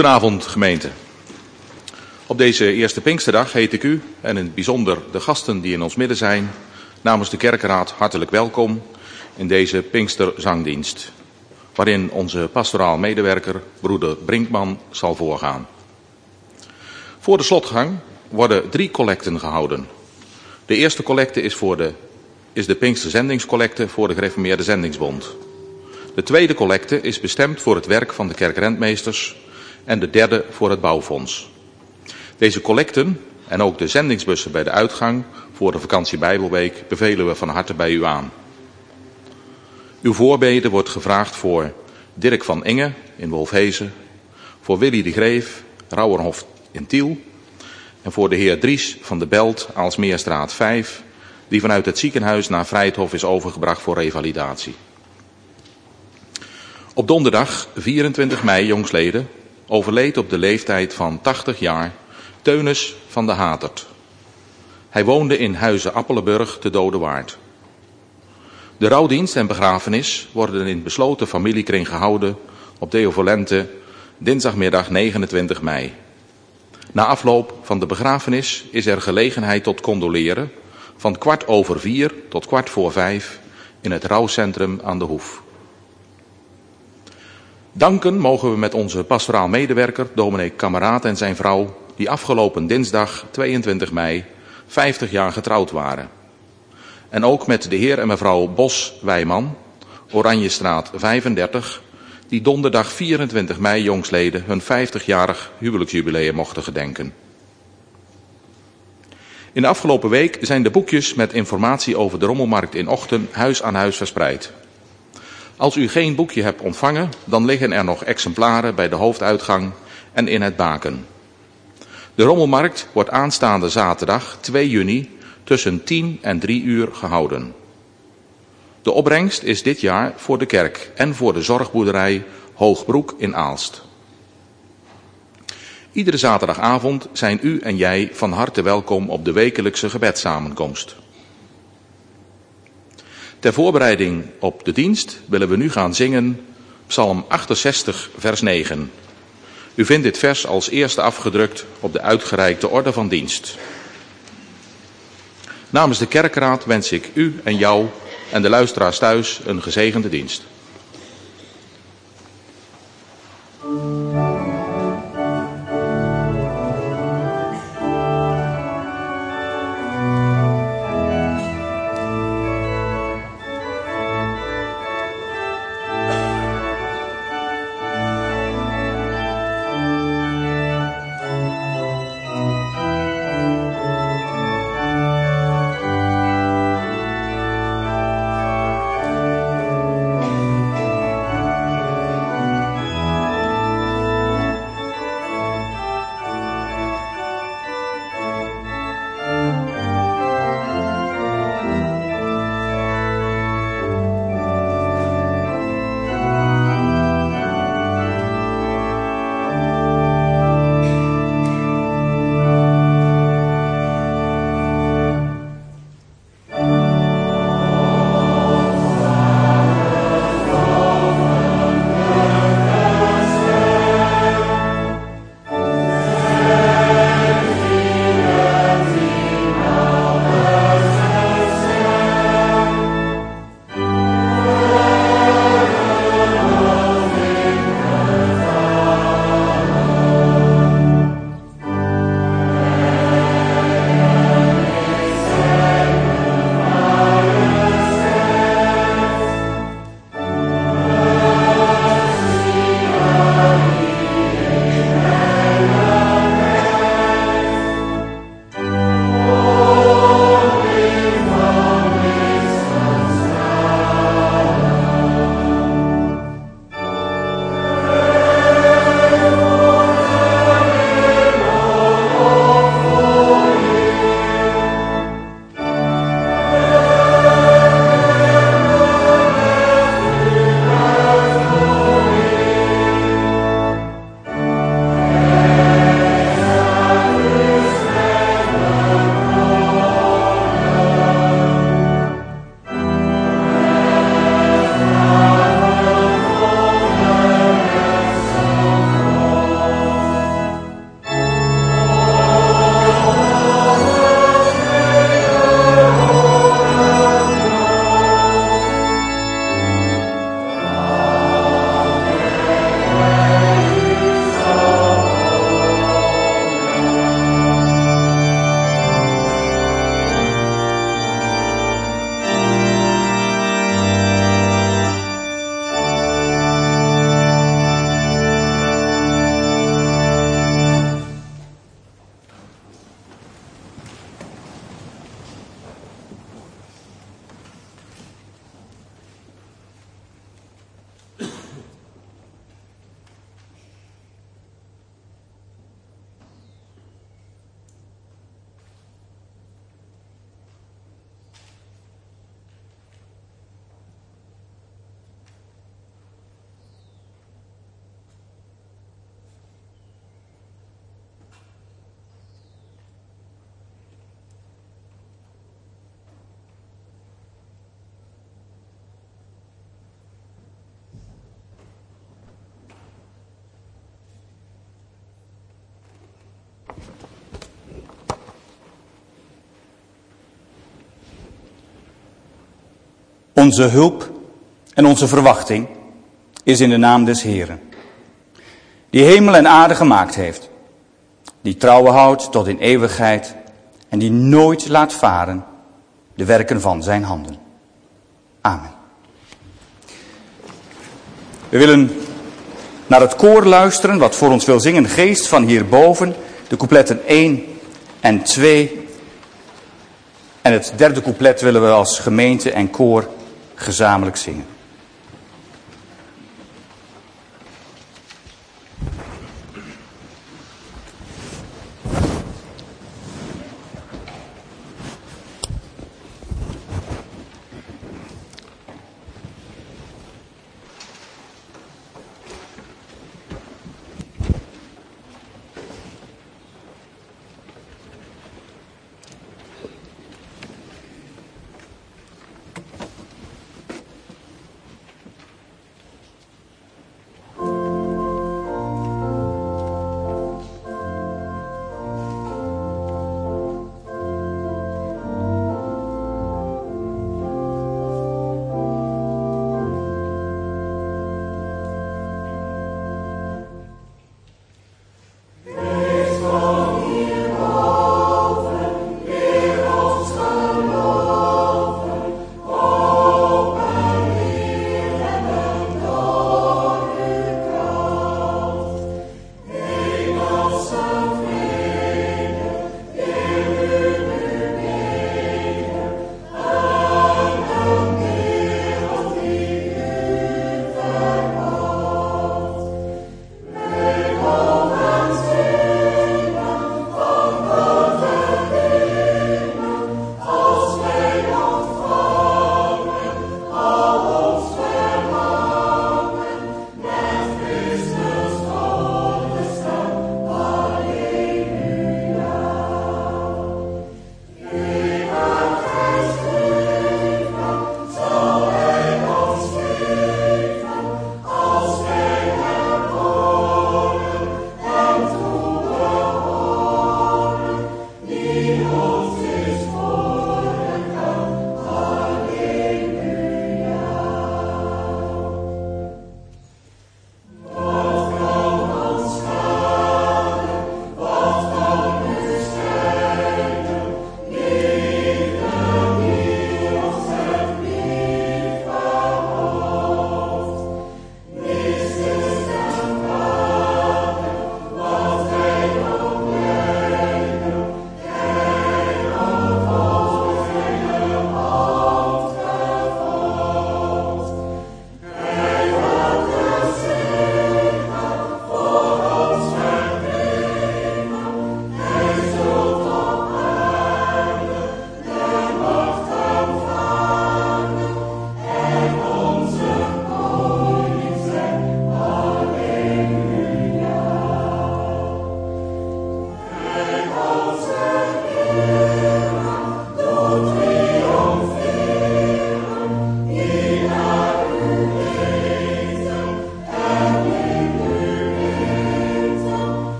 Goedenavond gemeente. Op deze eerste Pinksterdag heet ik u en in het bijzonder de gasten die in ons midden zijn namens de kerkenraad hartelijk welkom in deze Pinksterzangdienst, waarin onze pastoraal medewerker broeder Brinkman zal voorgaan. Voor de slotgang worden 3 collecten gehouden. De eerste collecte is de Pinksterzendingscollecte voor de Gereformeerde Zendingsbond. De tweede collecte is bestemd voor het werk van de kerkrentmeesters en de derde voor het bouwfonds. Deze collecten en ook de zendingsbussen bij de uitgang voor de vakantie Bijbelweek bevelen we van harte bij u aan. Uw voorbede wordt gevraagd voor Dirk van Inge in Wolfhezen, voor Willy de Greef, Rauwerhof in Tiel en voor de heer Dries van de Belt, Aalsmeerstraat 5, die vanuit het ziekenhuis naar Vrijthof is overgebracht voor revalidatie. Op donderdag 24 mei jongsleden overleed op de leeftijd van 80 jaar Teunis van de Hatert. Hij woonde in Huize Appelenburg te Dodewaard. De rouwdienst en begrafenis worden in besloten familiekring gehouden op Deo Volente dinsdagmiddag 29 mei. Na afloop van de begrafenis is er gelegenheid tot condoleren van 4:15 tot 4:15 in het rouwcentrum aan de Hoef. Danken mogen we met onze pastoraal medewerker, dominee Kameraad en zijn vrouw, die afgelopen dinsdag 22 mei 50 jaar getrouwd waren. En ook met de heer en mevrouw Bos-Wijman, Oranjestraat 35, die donderdag 24 mei jongsleden hun 50-jarig huwelijksjubileum mochten gedenken. In de afgelopen week zijn de boekjes met informatie over de rommelmarkt in Ochten huis aan huis verspreid. Als u geen boekje hebt ontvangen, dan liggen er nog exemplaren bij de hoofduitgang en in het baken. De rommelmarkt wordt aanstaande zaterdag 2 juni tussen 10 en 3 uur gehouden. De opbrengst is dit jaar voor de kerk en voor de zorgboerderij Hoogbroek in Aalst. Iedere zaterdagavond zijn u en jij van harte welkom op de wekelijkse gebedssamenkomst. Ter voorbereiding op de dienst willen we nu gaan zingen Psalm 68 vers 9. U vindt dit vers als eerste afgedrukt op de uitgereikte orde van dienst. Namens de kerkraad wens ik u en jou en de luisteraars thuis een gezegende dienst. Onze hulp en onze verwachting is in de naam des Heeren, die hemel en aarde gemaakt heeft, die trouwen houdt tot in eeuwigheid en die nooit laat varen de werken van zijn handen. Amen. We willen naar het koor luisteren wat voor ons wil zingen, Geest van hierboven, de coupletten 1 en 2. En het derde couplet willen we als gemeente en koor gezamenlijk zingen.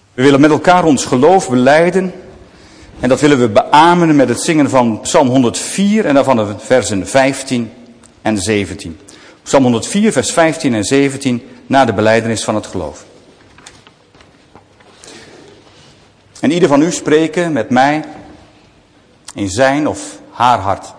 We willen met elkaar ons geloof belijden. En dat willen we beamen met het zingen van Psalm 104 en daarvan de versen 15 en 17. Psalm 104, vers 15 en 17, na de belijdenis van het geloof. En ieder van u spreken met mij in zijn of haar hart.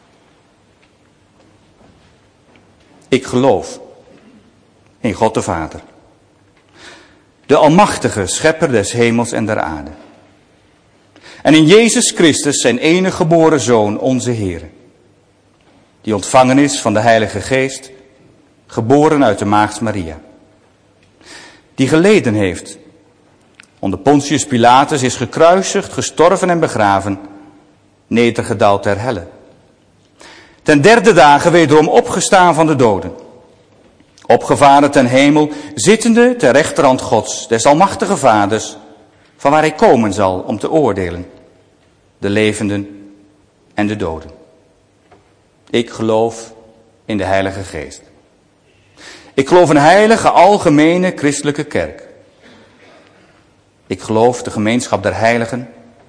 Ik geloof in God de Vader, de almachtige schepper des hemels en der aarde. En in Jezus Christus, zijn enige geboren Zoon, onze Heer, die ontvangen is van de Heilige Geest, geboren uit de maagd Maria, die geleden heeft, onder Pontius Pilatus is gekruisigd, gestorven en begraven, nedergedaald ter helle. Ten derde dagen wederom opgestaan van de doden, opgevaren ten hemel, zittende ter rechterhand Gods, des almachtige Vaders, van waar hij komen zal om te oordelen, de levenden en de doden. Ik geloof in de Heilige Geest. Ik geloof in een heilige, algemene, christelijke kerk. Ik geloof de gemeenschap der heiligen.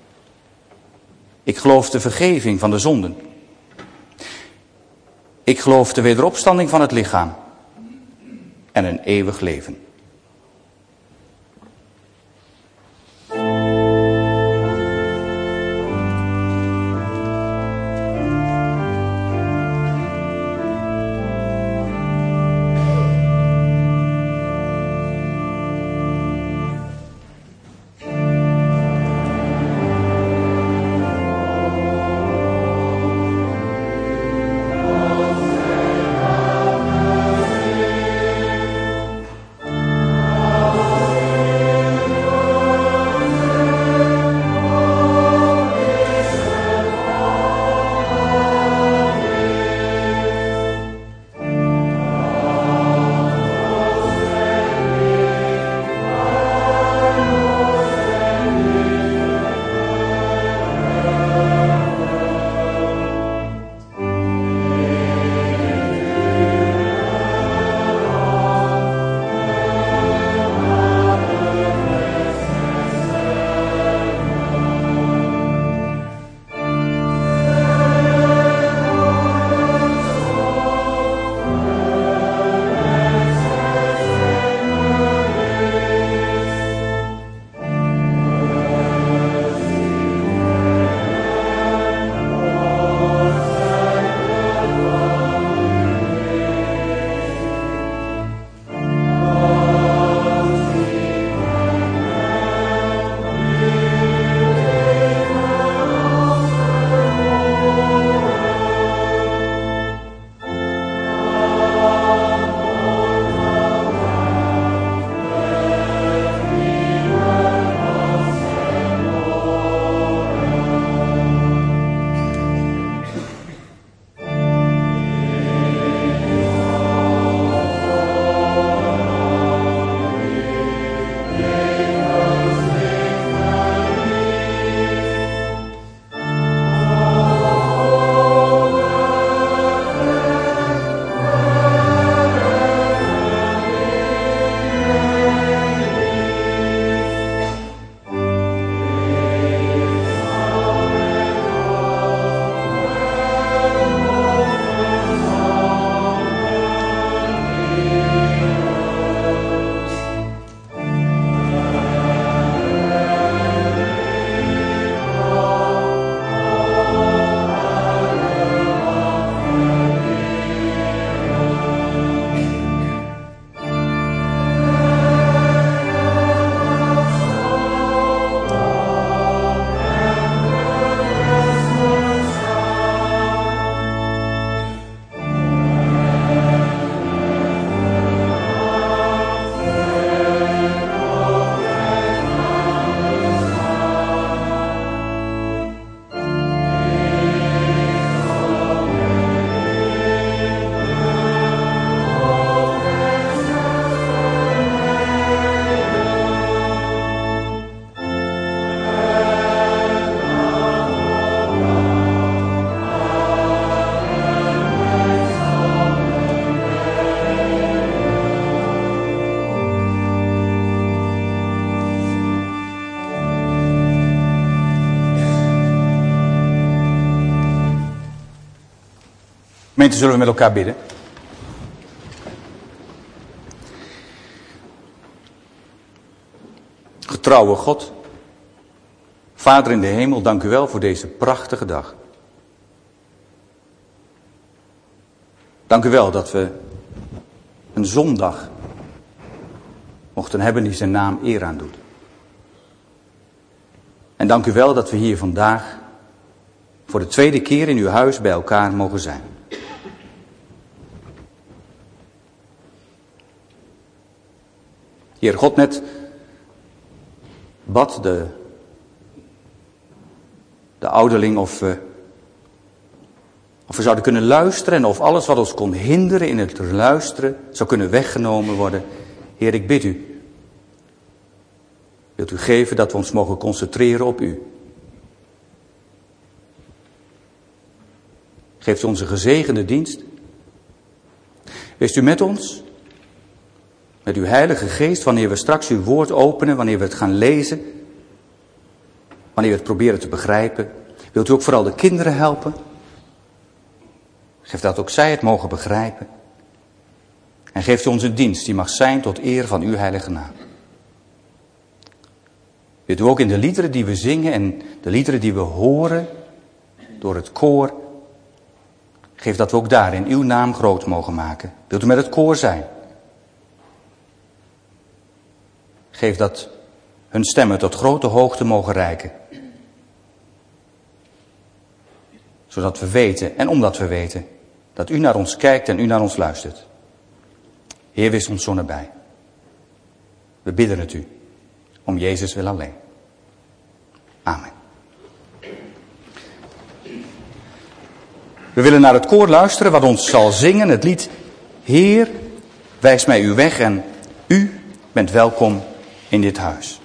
Ik geloof de vergeving van de zonden. Ik geloof de wederopstanding van het lichaam en een eeuwig leven. Gemeente, zullen we met elkaar bidden? Getrouwe God, Vader in de hemel, dank u wel voor deze prachtige dag. Dank u wel dat we een zondag mochten hebben die zijn naam eer aan doet. En dank u wel dat we hier vandaag voor de tweede keer in uw huis bij elkaar mogen zijn. Heer God, net bad de ouderling of we zouden kunnen luisteren en of alles wat ons kon hinderen in het luisteren zou kunnen weggenomen worden. Heer, ik bid u. Wilt u geven dat we ons mogen concentreren op u. Geeft u ons een gezegende dienst. Wees u met ons, met uw heilige geest, wanneer we straks uw woord openen, wanneer we het gaan lezen, wanneer we het proberen te begrijpen. Wilt u ook vooral de kinderen helpen? Geef dat ook zij het mogen begrijpen. En geeft u ons een dienst die mag zijn tot eer van uw heilige naam. Wilt u ook in de liederen die we zingen en de liederen die we horen door het koor, geef dat we ook daarin uw naam groot mogen maken. Wilt u met het koor zijn? Geef dat hun stemmen tot grote hoogte mogen reiken. Zodat we weten en omdat we weten dat u naar ons kijkt en u naar ons luistert. Heer, wees ons zo nabij. We bidden het u. Om Jezus wil alleen. Amen. We willen naar het koor luisteren wat ons zal zingen. Het lied Heer, wijs mij uw weg en u bent welkom in dit huis.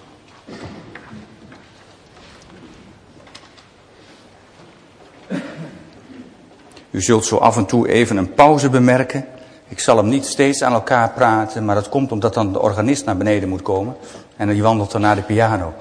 U zult zo af en toe even een pauze bemerken. Ik zal hem niet steeds aan elkaar praten, maar dat komt omdat dan de organist naar beneden moet komen. En die wandelt dan naar de piano.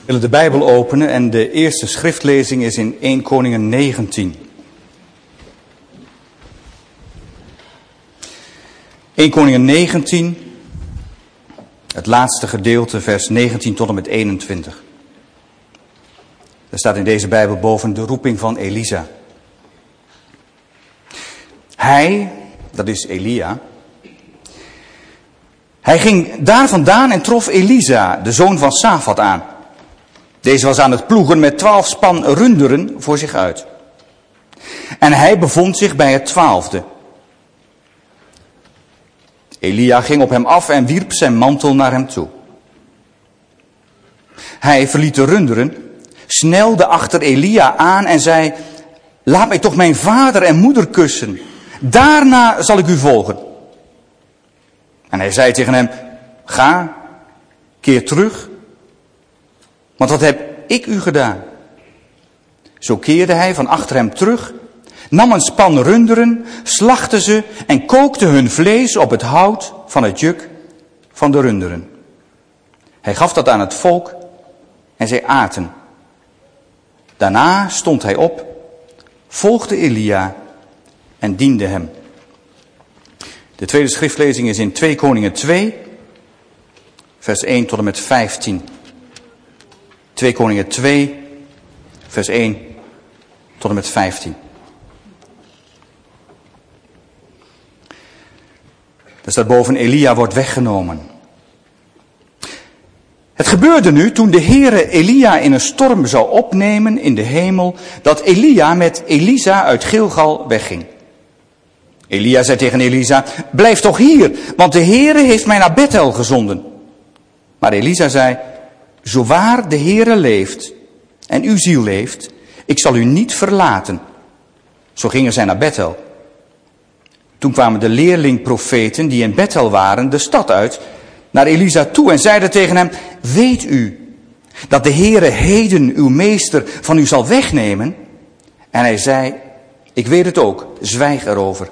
We willen de Bijbel openen en de eerste schriftlezing is in 1 Koningen 19. 1 Koningen 19, het laatste gedeelte, vers 19 tot en met 21. Er staat in deze Bijbel boven de roeping van Elisa. Hij, dat is Elia, hij ging daar vandaan en trof Elisa, de zoon van Safat, aan. Deze was aan het ploegen met 12 span runderen voor zich uit. En hij bevond zich bij het 12e. Elia ging op hem af en wierp zijn mantel naar hem toe. Hij verliet de runderen, snelde achter Elia aan en zei: laat mij toch mijn vader en moeder kussen. Daarna zal ik u volgen. En hij zei tegen hem: ga, keer terug. Want wat heb ik u gedaan? Zo keerde hij van achter hem terug, nam een span runderen, slachtte ze en kookte hun vlees op het hout van het juk van de runderen. Hij gaf dat aan het volk en zij aten. Daarna stond hij op, volgde Elia en diende hem. De tweede schriftlezing is in 2 Koningen 2, vers 1 tot en met 15. 2 Koningen 2, vers 1 tot en met 15. Daar staat boven: Elia wordt weggenomen. Het gebeurde nu, toen de Heere Elia in een storm zou opnemen in de hemel, dat Elia met Elisa uit Gilgal wegging. Elia zei tegen Elisa: blijf toch hier, want de Heere heeft mij naar Bethel gezonden. Maar Elisa zei: zo waar de Heere leeft en uw ziel leeft, ik zal u niet verlaten. Zo gingen zij naar Bethel. Toen kwamen de leerlingprofeten die in Bethel waren de stad uit naar Elisa toe en zeiden tegen hem: weet u dat de Heere heden uw meester van u zal wegnemen? En hij zei: ik weet het ook, zwijg erover.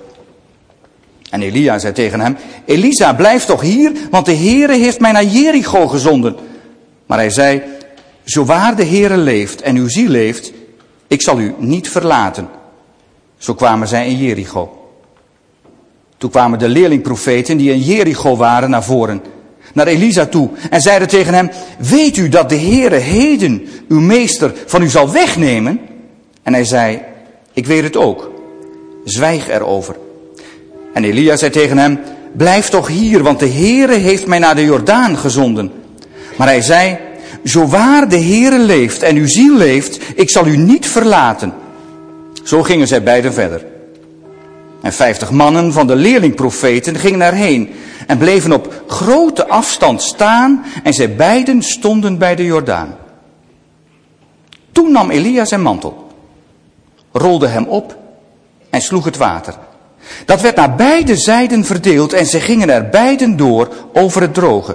En Elia zei tegen hem: Elisa, blijf toch hier, want de Heere heeft mij naar Jericho gezonden. Maar hij zei: zo waar de Heere leeft en uw ziel leeft, ik zal u niet verlaten. Zo kwamen zij in Jericho. Toen kwamen de leerlingprofeten die in Jericho waren naar voren, naar Elisa toe en zeiden tegen hem: weet u dat de Heere heden uw meester van u zal wegnemen? En hij zei: ik weet het ook, zwijg erover. En Elia zei tegen hem: blijf toch hier, want de Heere heeft mij naar de Jordaan gezonden. Maar hij zei: zo waar de Heere leeft en uw ziel leeft, ik zal u niet verlaten. Zo gingen zij beiden verder. En 50 mannen van de leerlingprofeten gingen erheen en bleven op grote afstand staan en zij beiden stonden bij de Jordaan. Toen nam Elia zijn mantel, rolde hem op en sloeg het water. Dat werd naar beide zijden verdeeld en ze gingen er beiden door over het droge.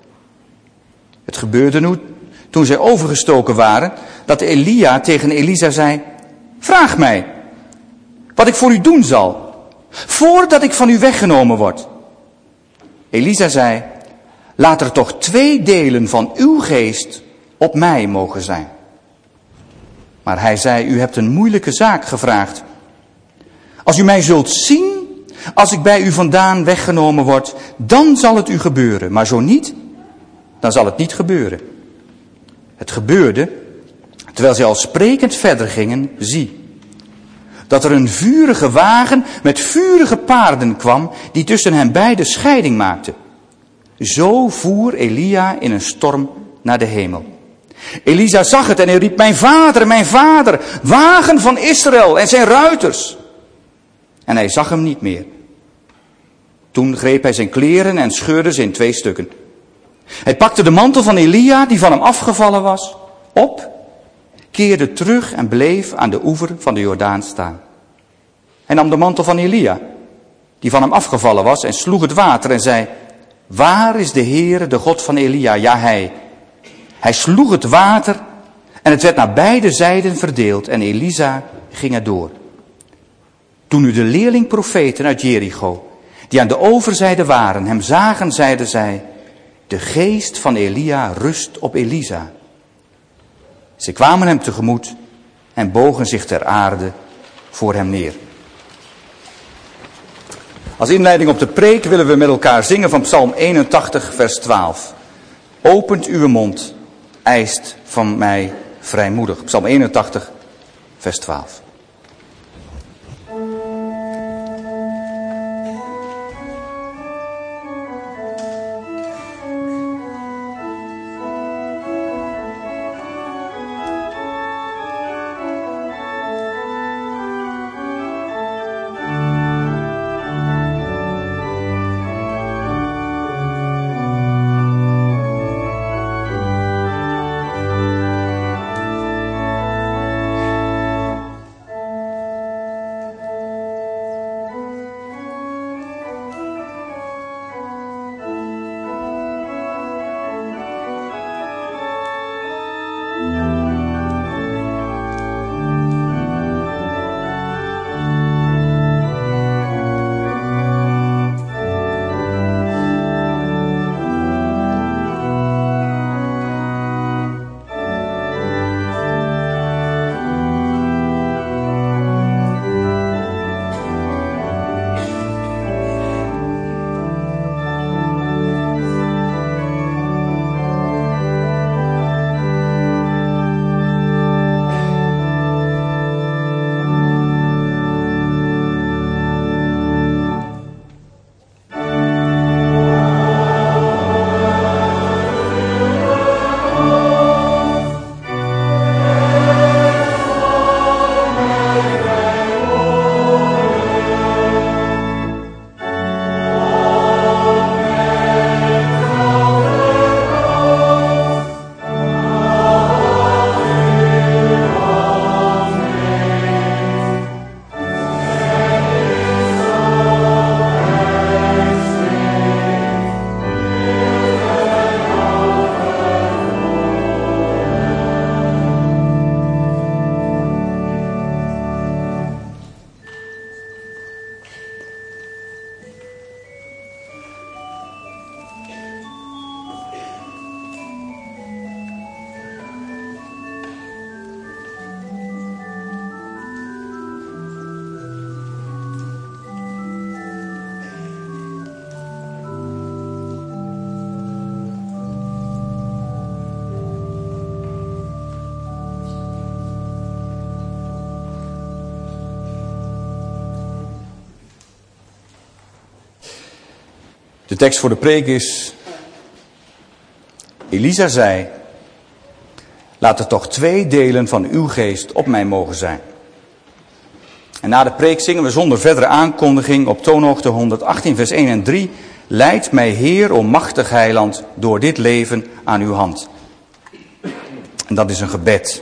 Het gebeurde nu, toen zij overgestoken waren, dat Elia tegen Elisa zei: vraag mij wat ik voor u doen zal, voordat ik van u weggenomen word. Elisa zei: laat er toch 2 delen van uw geest op mij mogen zijn. Maar hij zei: u hebt een moeilijke zaak gevraagd. Als u mij zult zien, als ik bij u vandaan weggenomen word, dan zal het u gebeuren. Maar zo niet, dan zal het niet gebeuren. Het gebeurde, terwijl zij al sprekend verder gingen, zie, dat er een vurige wagen met vurige paarden kwam, die tussen hen beiden scheiding maakte. Zo voer Elia in een storm naar de hemel. Elisa zag het en hij riep: mijn vader, wagen van Israël en zijn ruiters. En hij zag hem niet meer. Toen greep hij zijn kleren en scheurde ze in 2 stukken. Hij pakte de mantel van Elia, die van hem afgevallen was, op, keerde terug en bleef aan de oever van de Jordaan staan. Hij nam de mantel van Elia, die van hem afgevallen was, en sloeg het water en zei: waar is de Heere, de God van Elia? Ja, hij. Hij sloeg het water en het werd naar beide zijden verdeeld en Elisa ging er door. Toen nu de leerlingprofeten uit Jericho, die aan de overzijde waren, hem zagen, zeiden zij: de geest van Elia rust op Elisa. Ze kwamen hem tegemoet en bogen zich ter aarde voor hem neer. Als inleiding op de preek willen we met elkaar zingen van Psalm 81, vers 12. Opent uw mond, eist van mij vrijmoedig. Psalm 81, vers 12. De tekst voor de preek is: Elisa zei, laat er toch 2 delen van uw geest op mij mogen zijn. En na de preek zingen we zonder verdere aankondiging op toonhoogte 118 vers 1 en 3. Leid mij Heer, o machtig heiland, door dit leven aan uw hand. En dat is een gebed.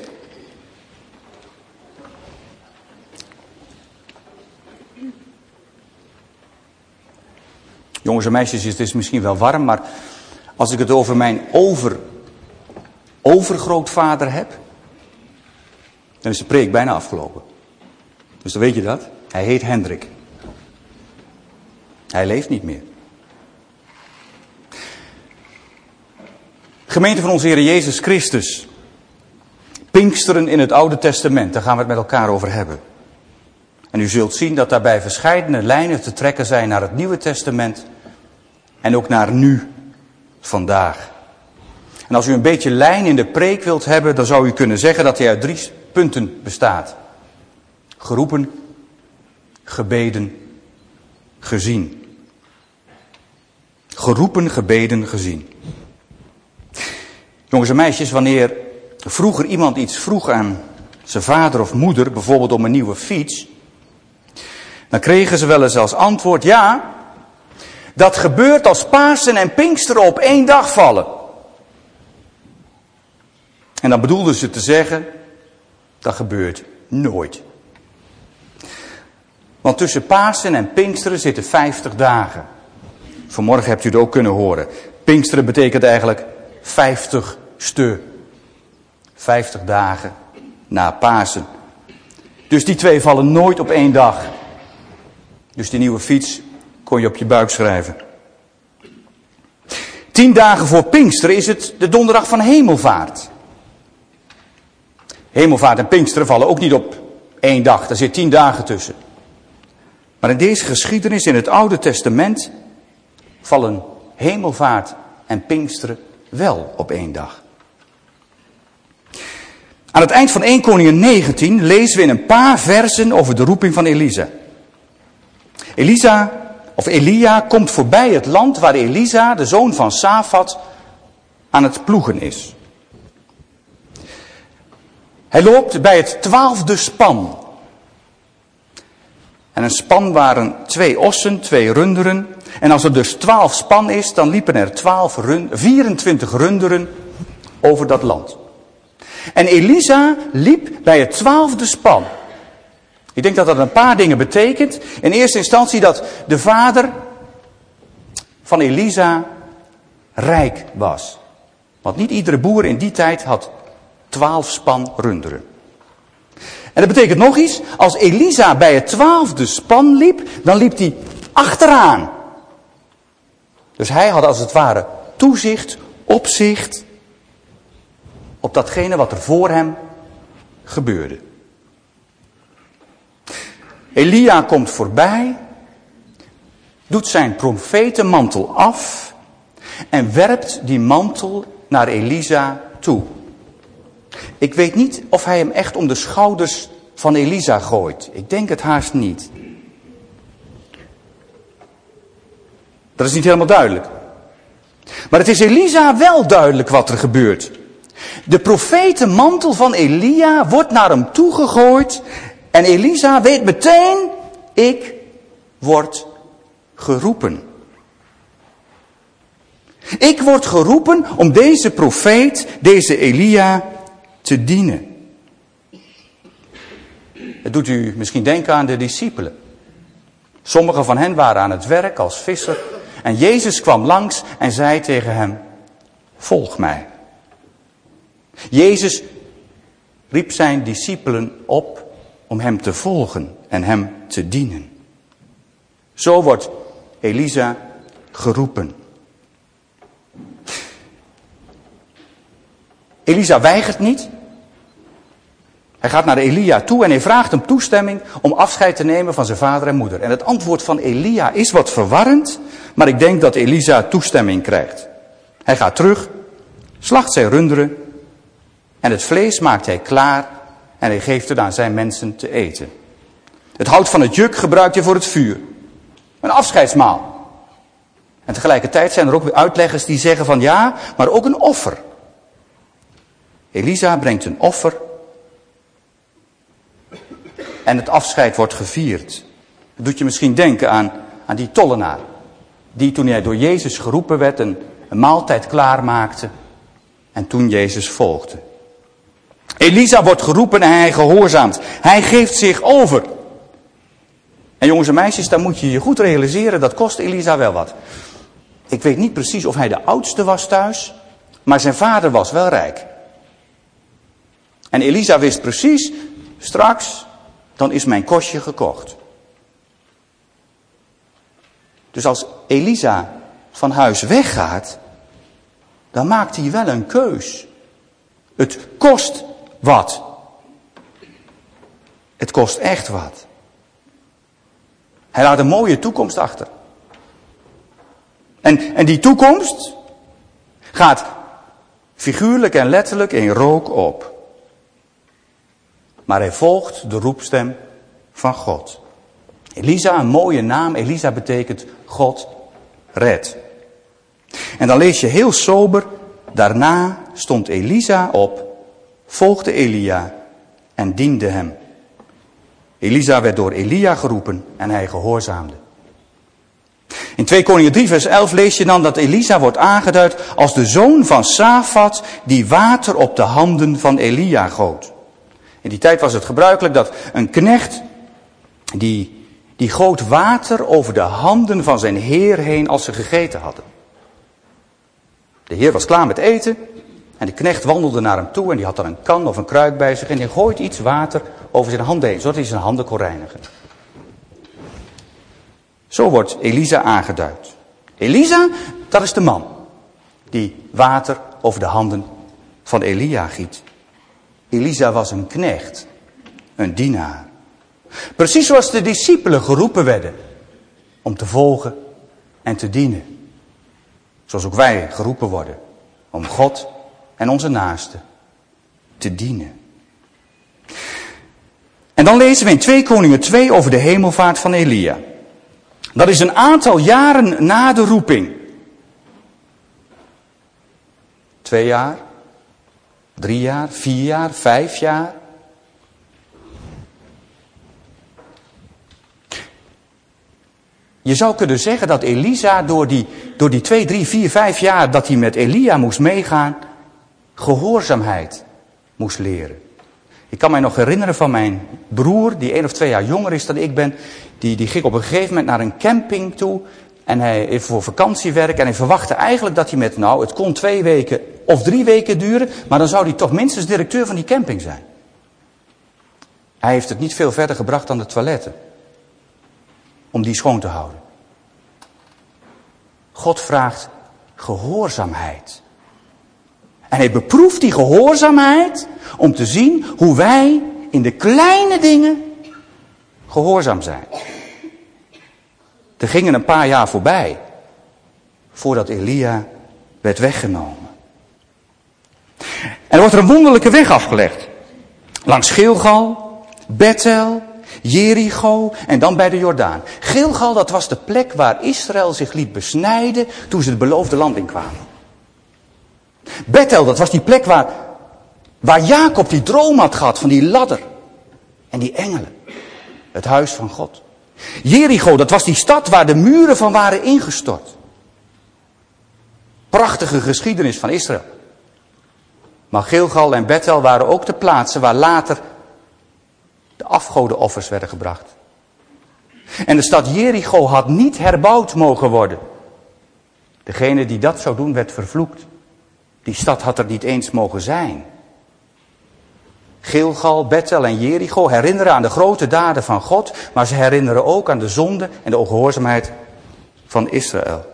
Jongens en meisjes, het is misschien wel warm, maar als ik het over mijn overgrootvader heb, dan is de preek bijna afgelopen. Dus dan weet je dat. Hij heet Hendrik. Hij leeft niet meer. Gemeente van onze Heer Jezus Christus. Pinksteren in het Oude Testament, daar gaan we het met elkaar over hebben. En u zult zien dat daarbij verscheidene lijnen te trekken zijn naar het Nieuwe Testament en ook naar nu, vandaag. En als u een beetje lijn in de preek wilt hebben, dan zou u kunnen zeggen dat hij uit 3 punten bestaat. Geroepen, gebeden, gezien. Geroepen, gebeden, gezien. Jongens en meisjes, wanneer vroeger iemand iets vroeg aan zijn vader of moeder, bijvoorbeeld om een nieuwe fiets, dan kregen ze wel eens als antwoord: ja, dat gebeurt als Pasen en Pinksteren op 1 dag vallen. En dan bedoelden ze te zeggen, dat gebeurt nooit. Want tussen Pasen en Pinksteren zitten 50 dagen. Vanmorgen hebt u het ook kunnen horen. Pinksteren betekent eigenlijk 50ste. 50 dagen na Pasen. Dus die 2 vallen nooit op 1 dag. Dus die nieuwe fiets kon je op je buik schrijven. 10 dagen voor Pinksteren is het de donderdag van Hemelvaart. Hemelvaart en Pinksteren vallen ook niet op 1 dag. Daar zit 10 dagen tussen. Maar in deze geschiedenis in het Oude Testament vallen Hemelvaart en Pinksteren wel op 1 dag. Aan het eind van 1 Koningen 19 lezen we in een paar versen over de roeping van Elisa. Elia komt voorbij het land waar Elisa, de zoon van Safat, aan het ploegen is. Hij loopt bij het 12e span. En een span waren 2 ossen, 2 runderen. En als er dus 12 span is, dan liepen er 24 runderen over dat land. En Elisa liep bij het 12e span. Ik denk dat dat een paar dingen betekent. In eerste instantie dat de vader van Elisa rijk was. Want niet iedere boer in die tijd had 12 span runderen. En dat betekent nog iets. Als Elisa bij het 12e span liep, dan liep hij achteraan. Dus hij had als het ware toezicht, opzicht op datgene wat er voor hem gebeurde. Elia komt voorbij, doet zijn profetenmantel af en werpt die mantel naar Elisa toe. Ik weet niet of hij hem echt om de schouders van Elisa gooit. Ik denk het haast niet. Dat is niet helemaal duidelijk. Maar het is Elisa wel duidelijk wat er gebeurt. De profetenmantel van Elia wordt naar hem toegegooid. En Elisa weet meteen, ik word geroepen. Ik word geroepen om deze profeet, deze Elia, te dienen. Het doet u misschien denken aan de discipelen. Sommigen van hen waren aan het werk als visser. En Jezus kwam langs en zei tegen hem, volg mij. Jezus riep zijn discipelen op om hem te volgen en hem te dienen. Zo wordt Elisa geroepen. Elisa weigert niet. Hij gaat naar Elia toe en hij vraagt hem toestemming om afscheid te nemen van zijn vader en moeder. En het antwoord van Elia is wat verwarrend, maar ik denk dat Elisa toestemming krijgt. Hij gaat terug, slacht zijn runderen en het vlees maakt hij klaar en hij geeft het aan zijn mensen te eten. Het hout van het juk gebruikt hij voor het vuur. Een afscheidsmaal. En tegelijkertijd zijn er ook weer uitleggers die zeggen van ja, maar ook een offer. Elisa brengt een offer en het afscheid wordt gevierd. Dat doet je misschien denken aan die tollenaar. Die toen hij door Jezus geroepen werd een maaltijd klaarmaakte. En toen Jezus volgde. Elisa wordt geroepen en hij gehoorzaamt. Hij geeft zich over. En jongens en meisjes, dan moet je je goed realiseren, dat kost Elisa wel wat. Ik weet niet precies of hij de oudste was thuis, maar zijn vader was wel rijk. En Elisa wist precies, straks, dan is mijn kostje gekocht. Dus als Elisa van huis weggaat, dan maakt hij wel een keus. Het kost wat. Het kost echt wat. Hij laat een mooie toekomst achter. En die toekomst gaat figuurlijk en letterlijk in rook op. Maar hij volgt de roepstem van God. Elisa, een mooie naam. Elisa betekent God redt. En dan lees je heel sober. Daarna stond Elisa op, volgde Elia en diende hem. Elisa werd door Elia geroepen en hij gehoorzaamde. In 2 Koningen 3 vers 11 lees je dan dat Elisa wordt aangeduid als de zoon van Safat die water op de handen van Elia goot. In die tijd was het gebruikelijk dat een knecht die goot water over de handen van zijn heer heen als ze gegeten hadden. De heer was klaar met eten en de knecht wandelde naar hem toe en die had dan een kan of een kruik bij zich en die gooit iets water over zijn handen heen, zodat hij zijn handen kon reinigen. Zo wordt Elisa aangeduid. Elisa, dat is de man die water over de handen van Elia giet. Elisa was een knecht, een dienaar. Precies zoals de discipelen geroepen werden om te volgen en te dienen. Zoals ook wij geroepen worden om God en onze naasten te dienen. En dan lezen we in 2 Koningen 2 over de hemelvaart van Elia. Dat is een aantal jaren na de roeping. 2 jaar, 3 jaar, 4 jaar, 5 jaar. Je zou kunnen zeggen dat Elisa door die 2, 3, 4, 5 jaar dat hij met Elia moest meegaan, gehoorzaamheid moest leren. Ik kan mij nog herinneren van mijn broer, die 1 of 2 jaar jonger is dan ik ben. Die ging op een gegeven moment naar een camping toe. En hij heeft voor vakantiewerk. En hij verwachtte eigenlijk dat hij het kon 2 weken of 3 weken duren. Maar dan zou hij toch minstens directeur van die camping zijn. Hij heeft het niet veel verder gebracht dan de toiletten. Om die schoon te houden. God vraagt gehoorzaamheid. En hij beproeft die gehoorzaamheid om te zien hoe wij in de kleine dingen gehoorzaam zijn. Er gingen een paar jaar voorbij voordat Elia werd weggenomen. En er wordt er een wonderlijke weg afgelegd. Langs Gilgal, Bethel, Jericho en dan bij de Jordaan. Gilgal, dat was de plek waar Israël zich liet besnijden toen ze het beloofde land inkwamen. Bethel, dat was die plek waar Jacob die droom had gehad van die ladder en die engelen. Het huis van God. Jericho, dat was die stad waar de muren van waren ingestort. Prachtige geschiedenis van Israël. Maar Gilgal en Bethel waren ook de plaatsen waar later de afgodenoffers werden gebracht. En de stad Jericho had niet herbouwd mogen worden. Degene die dat zou doen werd vervloekt. Die stad had er niet eens mogen zijn. Gilgal, Bethel en Jericho herinneren aan de grote daden van God, maar ze herinneren ook aan de zonde en de ongehoorzaamheid van Israël.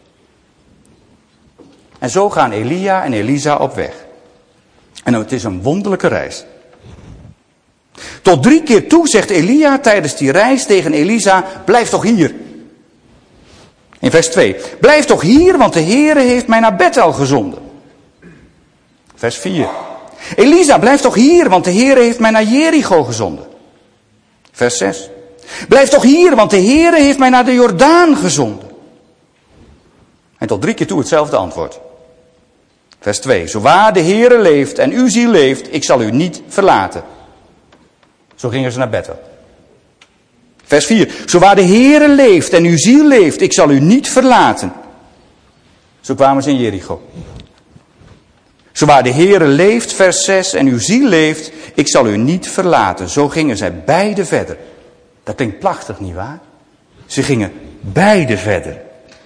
En zo gaan Elia en Elisa op weg. En het is een wonderlijke reis. Tot 3 keer toe zegt Elia tijdens die reis tegen Elisa, blijf toch hier. In vers 2, blijf toch hier, want de Heere heeft mij naar Bethel gezonden. Vers 4. Elisa, blijf toch hier, want de Heere heeft mij naar Jericho gezonden. Vers 6. Blijf toch hier, want de Heere heeft mij naar de Jordaan gezonden. En tot 3 keer toe hetzelfde antwoord. Vers 2. Zowaar de Heere leeft en uw ziel leeft, ik zal u niet verlaten. Zo gingen ze naar Bethel. Vers 4. Zowaar de Heere leeft en uw ziel leeft, ik zal u niet verlaten. Zo kwamen ze in Jericho. Zowaar de Heere leeft, vers 6, en uw ziel leeft, ik zal u niet verlaten. Zo gingen zij beide verder. Dat klinkt prachtig, nietwaar? Ze gingen beide verder.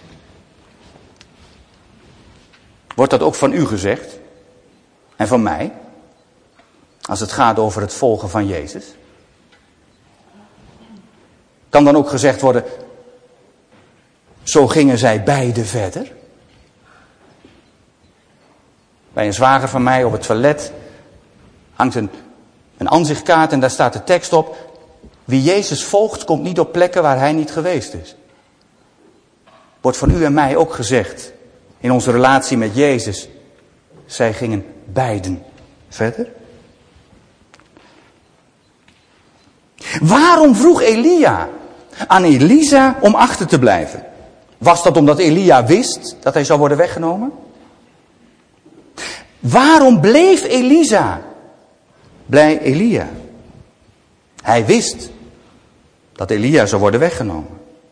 Wordt dat ook van u gezegd? En van mij? Als het gaat over het volgen van Jezus? Kan dan ook gezegd worden, zo gingen zij beide verder? Bij een zwager van mij op het toilet hangt een aanzichtkaart en daar staat de tekst op. Wie Jezus volgt komt niet op plekken waar hij niet geweest is. Wordt van u en mij ook gezegd in onze relatie met Jezus. Zij gingen beiden verder. Waarom vroeg Elia aan Elisa om achter te blijven? Was dat omdat Elia wist dat hij zou worden weggenomen? Waarom bleef Elisa bij Elia? Hij wist dat Elia zou worden weggenomen.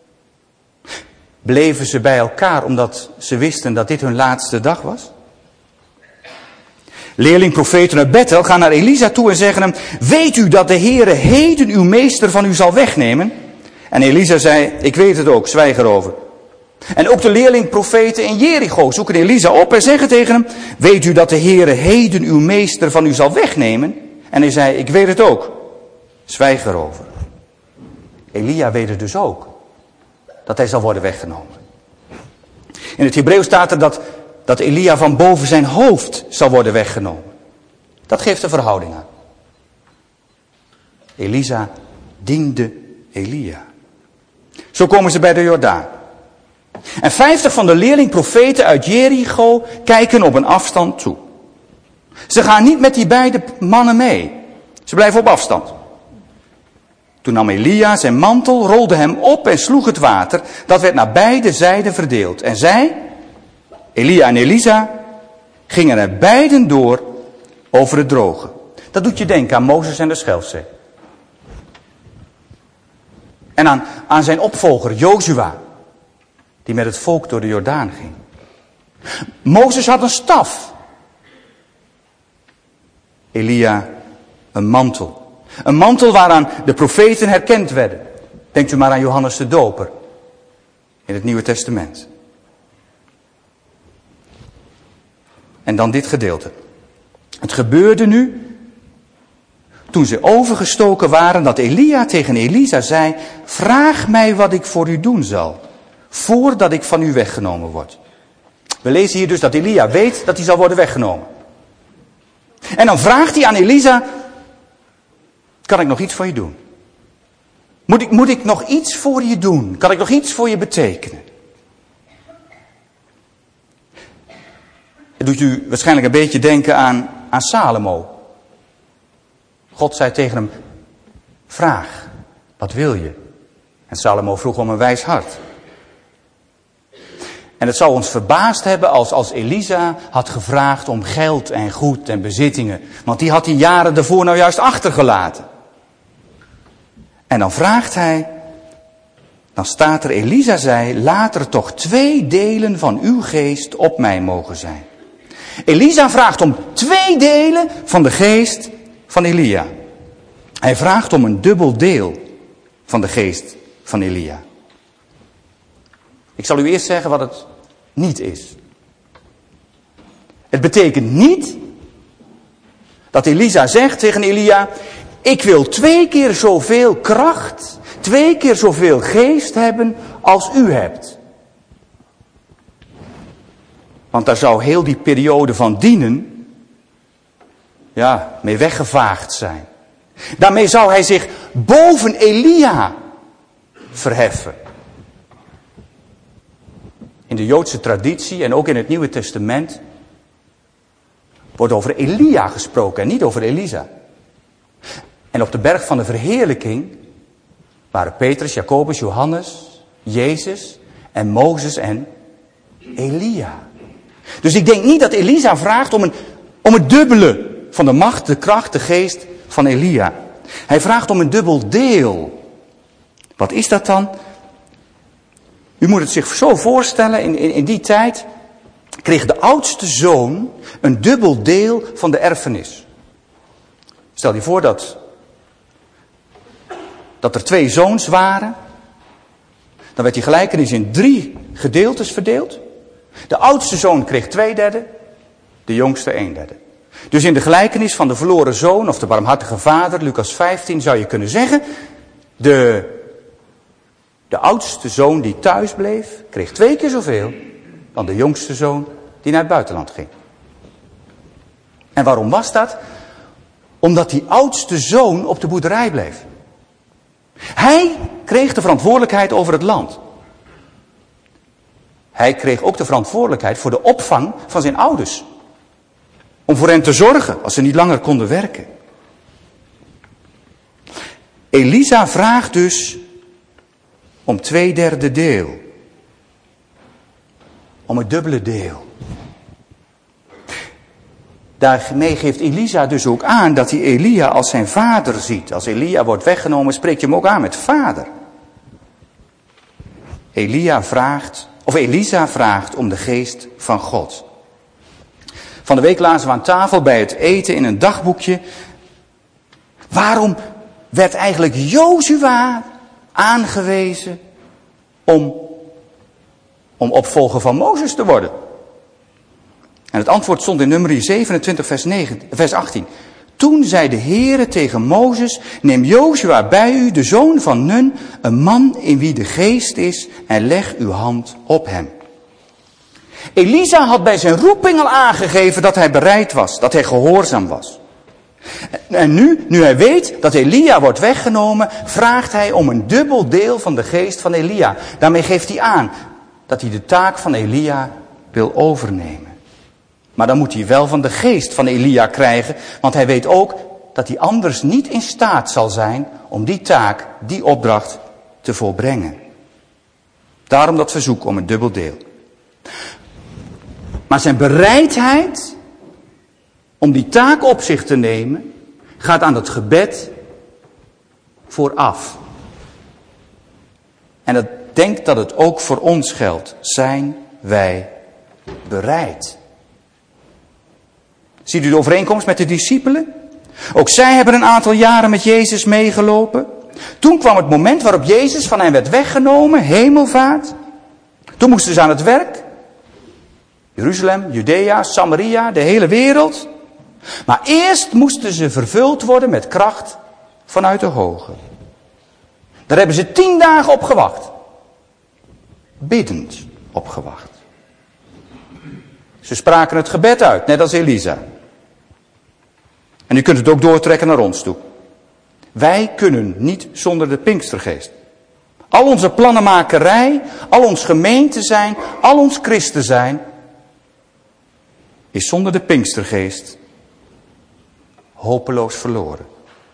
Bleven ze bij elkaar omdat ze wisten dat dit hun laatste dag was? Leerlingprofeten uit Bethel gaan naar Elisa toe en zeggen hem, weet u dat de Heere heden uw meester van u zal wegnemen? En Elisa zei, ik weet het ook, zwijg erover. En ook de leerlingprofeten in Jericho zoeken Elisa op en zeggen tegen hem, weet u dat de Heere heden uw meester van u zal wegnemen? En hij zei, ik weet het ook, zwijg erover. Elia weet het dus ook, dat hij zal worden weggenomen. In het Hebreeuws staat er dat Elia van boven zijn hoofd zal worden weggenomen. Dat geeft de verhouding aan. Elisa diende Elia. Zo komen ze bij de Jordaan. En 50 van de leerlingprofeten uit Jericho kijken op een afstand toe. Ze gaan niet met die beide mannen mee. Ze blijven op afstand. Toen nam Elia zijn mantel, rolde hem op en sloeg het water. Dat werd naar beide zijden verdeeld. En zij, Elia en Elisa, gingen er beiden door over het droge. Dat doet je denken aan Mozes en de Schelfzee. En aan zijn opvolger, Jozua, die met het volk door de Jordaan ging. Mozes had een staf. Elia een mantel. Een mantel waaraan de profeten herkend werden. Denkt u maar aan Johannes de Doper in het Nieuwe Testament. En dan dit gedeelte. Het gebeurde nu, toen ze overgestoken waren, dat Elia tegen Elisa zei: vraag mij wat ik voor u doen zal, voordat ik van u weggenomen word. We lezen hier dus dat Elia weet dat hij zal worden weggenomen. En dan vraagt hij aan Elisa: kan ik nog iets voor je doen? Moet ik nog iets voor je doen? Kan ik nog iets voor je betekenen? Het doet u waarschijnlijk een beetje denken aan Salomo. God zei tegen hem: vraag, wat wil je? En Salomo vroeg om een wijs hart. En het zou ons verbaasd hebben als Elisa had gevraagd om geld en goed en bezittingen. Want die had hij jaren daarvoor nou juist achtergelaten. En dan vraagt hij, dan staat er: Elisa zei, laat er toch 2 delen van uw geest op mij mogen zijn. Elisa vraagt om 2 delen van de geest van Elia. Hij vraagt om een dubbel deel van de geest van Elia. Ik zal u eerst zeggen wat het niet is. Het betekent niet dat Elisa zegt tegen Elia: ik wil 2 keer zoveel kracht, 2 keer zoveel geest hebben als u hebt. Want daar zou heel die periode van dienen, mee weggevaagd zijn. Daarmee zou hij zich boven Elia verheffen. In de Joodse traditie en ook in het Nieuwe Testament wordt over Elia gesproken en niet over Elisa. En op de berg van de verheerlijking waren Petrus, Jacobus, Johannes, Jezus en Mozes en Elia. Dus ik denk niet dat Elisa vraagt om het dubbele van de macht, de kracht, de geest van Elia. Hij vraagt om een dubbel deel. Wat is dat dan? U moet het zich zo voorstellen, in die tijd kreeg de oudste zoon een dubbel deel van de erfenis. Stel je voor dat er 2 zoons waren. Dan werd die gelijkenis in 3 gedeeltes verdeeld. De oudste zoon kreeg 2/3, de jongste 1/3. Dus in de gelijkenis van de verloren zoon of de barmhartige vader, Lucas 15, zou je kunnen zeggen: de oudste zoon die thuis bleef, kreeg 2 keer zoveel dan de jongste zoon die naar het buitenland ging. En waarom was dat? Omdat die oudste zoon op de boerderij bleef. Hij kreeg de verantwoordelijkheid over het land. Hij kreeg ook de verantwoordelijkheid voor de opvang van zijn ouders. Om voor hen te zorgen als ze niet langer konden werken. Elisa vraagt dus om 2/3 deel. Om het dubbele deel. Daarmee geeft Elisa dus ook aan dat hij Elia als zijn vader ziet. Als Elia wordt weggenomen, spreekt je hem ook aan met vader. Elisa vraagt om de geest van God. Van de week lazen we aan tafel bij het eten in een dagboekje: waarom werd eigenlijk Jozua aangewezen om opvolger van Mozes te worden? En het antwoord stond in Numeri 27 vers 18. Toen zei de Heere tegen Mozes: neem Jozua bij u, de zoon van Nun, een man in wie de geest is, en leg uw hand op hem. Elisa had bij zijn roeping al aangegeven dat hij bereid was, dat hij gehoorzaam was. En nu hij weet dat Elia wordt weggenomen, vraagt hij om een dubbel deel van de geest van Elia. Daarmee geeft hij aan dat hij de taak van Elia wil overnemen. Maar dan moet hij wel van de geest van Elia krijgen, want hij weet ook dat hij anders niet in staat zal zijn om die taak, die opdracht te volbrengen. Daarom dat verzoek om een dubbel deel. Maar zijn bereidheid om die taak op zich te nemen, gaat aan het gebed vooraf. En ik denk dat het ook voor ons geldt. Zijn wij bereid? Ziet u de overeenkomst met de discipelen? Ook zij hebben een aantal jaren met Jezus meegelopen. Toen kwam het moment waarop Jezus van hen werd weggenomen, hemelvaart. Toen moesten ze aan het werk. Jeruzalem, Judea, Samaria, de hele wereld. Maar eerst moesten ze vervuld worden met kracht vanuit de Hoge. Daar hebben ze 10 dagen op gewacht. Biddend op gewacht. Ze spraken het gebed uit, net als Elisa. En u kunt het ook doortrekken naar ons toe. Wij kunnen niet zonder de Pinkstergeest. Al onze plannenmakerij, al ons gemeente zijn, al ons christen zijn, is zonder de Pinkstergeest hopeloos verloren.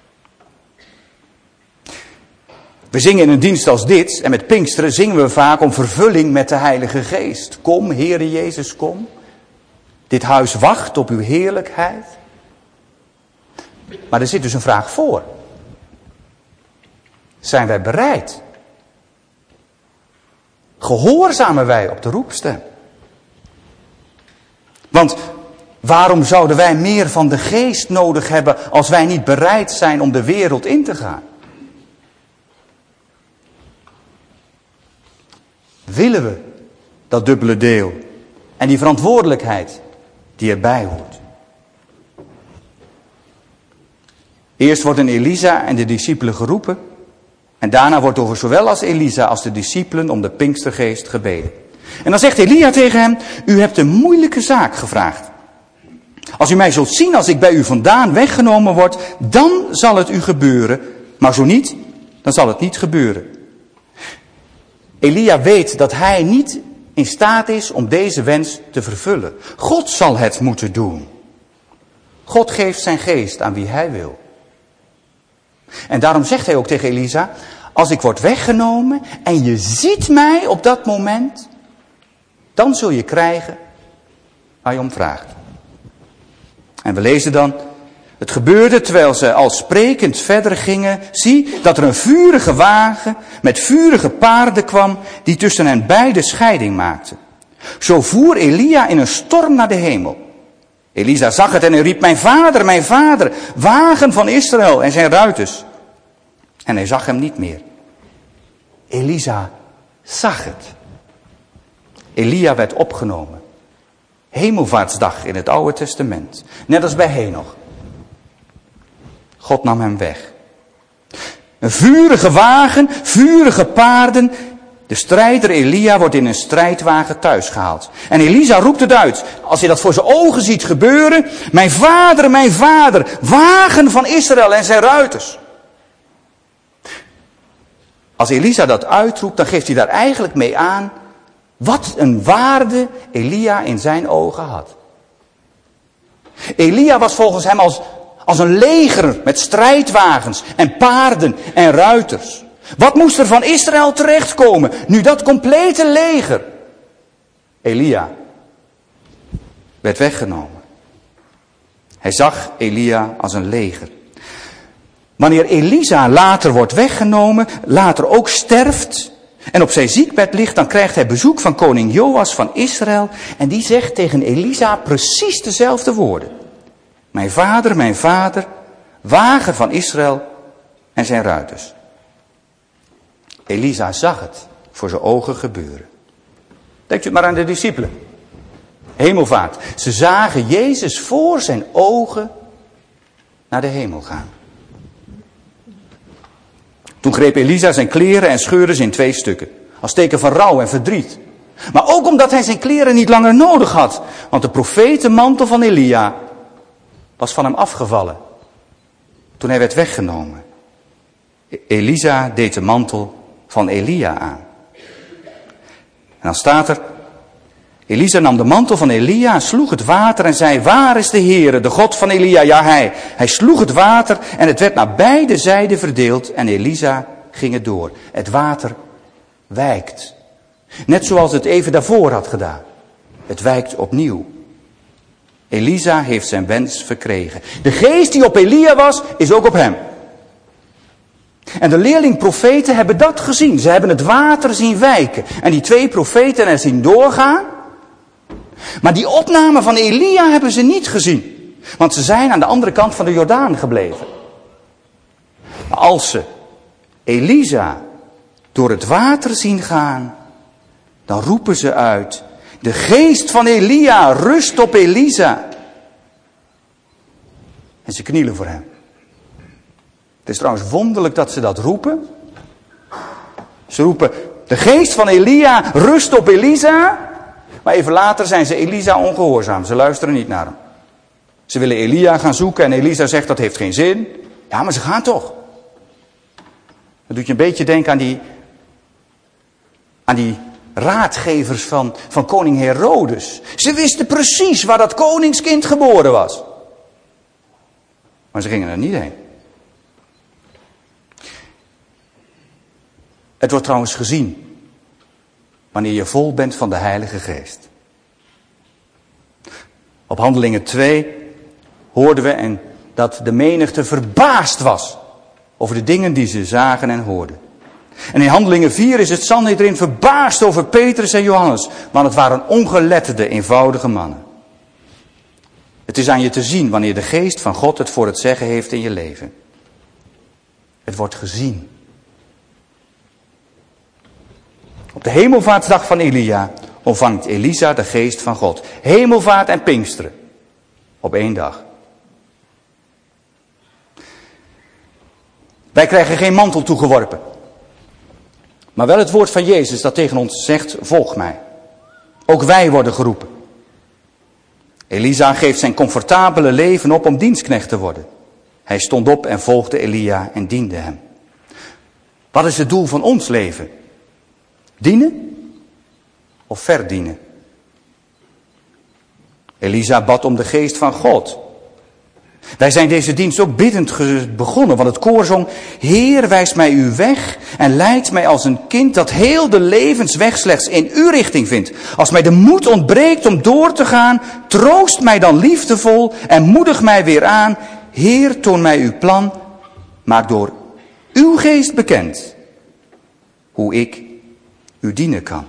We zingen in een dienst als dit, en met Pinksteren zingen we vaak om vervulling met de Heilige Geest. Kom, Heere Jezus, kom. Dit huis wacht op uw heerlijkheid. Maar er zit dus een vraag voor. Zijn wij bereid? Gehoorzamen wij op de roepstem? Want waarom zouden wij meer van de geest nodig hebben als wij niet bereid zijn om de wereld in te gaan? Willen we dat dubbele deel en die verantwoordelijkheid die erbij hoort? Eerst worden Elisa en de discipelen geroepen en daarna wordt over zowel als Elisa als de discipelen om de Pinkstergeest gebeden. En dan zegt Elia tegen hem, u hebt een moeilijke zaak gevraagd. Als u mij zult zien als ik bij u vandaan weggenomen word, dan zal het u gebeuren. Maar zo niet, dan zal het niet gebeuren. Elia weet dat hij niet in staat is om deze wens te vervullen. God zal het moeten doen. God geeft zijn geest aan wie hij wil. En daarom zegt hij ook tegen Elisa, als ik word weggenomen en je ziet mij op dat moment, dan zul je krijgen waar je om vraagt. En we lezen dan, het gebeurde terwijl ze al sprekend verder gingen, zie dat er een vurige wagen met vurige paarden kwam die tussen hen beiden scheiding maakte. Zo voer Elia in een storm naar de hemel. Elisa zag het en hij riep, mijn vader, wagen van Israël en zijn ruiters. En hij zag hem niet meer. Elisa zag het. Elia werd opgenomen. Hemelvaartsdag in het Oude Testament. Net als bij Henoch. God nam hem weg. Een vurige wagen, vurige paarden. De strijder Elia wordt in een strijdwagen thuisgehaald. En Elisa roept het uit. Als hij dat voor zijn ogen ziet gebeuren. Mijn vader, wagen van Israël en zijn ruiters. Als Elisa dat uitroept, dan geeft hij daar eigenlijk mee aan wat een waarde Elia in zijn ogen had. Elia was volgens hem als een leger met strijdwagens en paarden en ruiters. Wat moest er van Israël terechtkomen nu dat complete leger? Elia werd weggenomen. Hij zag Elia als een leger. Wanneer Elisa later wordt weggenomen, later ook sterft en op zijn ziekbed ligt, dan krijgt hij bezoek van koning Joas van Israël en die zegt tegen Elisa precies dezelfde woorden. Mijn vader, wagen van Israël en zijn ruiters. Elisa zag het voor zijn ogen gebeuren. Denkt u maar aan de discipelen. Hemelvaart. Ze zagen Jezus voor zijn ogen naar de hemel gaan. Toen greep Elisa zijn kleren en scheurde ze in 2 stukken. Als teken van rouw en verdriet. Maar ook omdat hij zijn kleren niet langer nodig had. Want de profetenmantel van Elia was van hem afgevallen. toen hij werd weggenomen. Elisa deed de mantel van Elia aan. En dan staat er, Elisa nam de mantel van Elia en sloeg het water en zei, waar is de Heere, de God van Elia? Ja, hij. Hij sloeg het water en het werd naar beide zijden verdeeld en Elisa ging het door. Het water wijkt. Net zoals het even daarvoor had gedaan. Het wijkt opnieuw. Elisa heeft zijn wens verkregen. De geest die op Elia was, is ook op hem. En de leerlingprofeten hebben dat gezien. Ze hebben het water zien wijken. En die 2 profeten er zien doorgaan. Maar die opname van Elia hebben ze niet gezien. Want ze zijn aan de andere kant van de Jordaan gebleven. Maar als ze Elisa door het water zien gaan, dan roepen ze uit, de geest van Elia rust op Elisa. En ze knielen voor hem. Het is trouwens wonderlijk dat ze dat roepen. Ze roepen, de geest van Elia rust op Elisa. Maar even later zijn ze Elisa ongehoorzaam. Ze luisteren niet naar hem. Ze willen Elia gaan zoeken en Elisa zegt dat heeft geen zin. Ja, maar ze gaan toch. Dat doet je een beetje denken aan die raadgevers van koning Herodes. Ze wisten precies waar dat koningskind geboren was. Maar ze gingen er niet heen. Het wordt trouwens gezien wanneer je vol bent van de Heilige Geest. Op Handelingen 2 hoorden we en dat de menigte verbaasd was over de dingen die ze zagen en hoorden. En in Handelingen 4 is het Sanhedrin verbaasd over Petrus en Johannes, want het waren ongeletterde, eenvoudige mannen. Het is aan je te zien wanneer de geest van God het voor het zeggen heeft in je leven. Het wordt gezien. Op de hemelvaartsdag van Elia ontvangt Elisa de geest van God. Hemelvaart en Pinksteren. Op 1 dag. Wij krijgen geen mantel toegeworpen. Maar wel het woord van Jezus dat tegen ons zegt, volg mij. Ook wij worden geroepen. Elisa geeft zijn comfortabele leven op om dienstknecht te worden. Hij stond op en volgde Elia en diende hem. Wat is het doel van ons leven? Dienen of verdienen? Elisa bad om de geest van God. Wij zijn deze dienst ook biddend begonnen, want het koor zong, Heer, wijs mij uw weg en leidt mij als een kind dat heel de levensweg slechts in uw richting vindt. Als mij de moed ontbreekt om door te gaan, troost mij dan liefdevol en moedig mij weer aan. Heer, toon mij uw plan, maak door uw geest bekend hoe ik u dienen kan.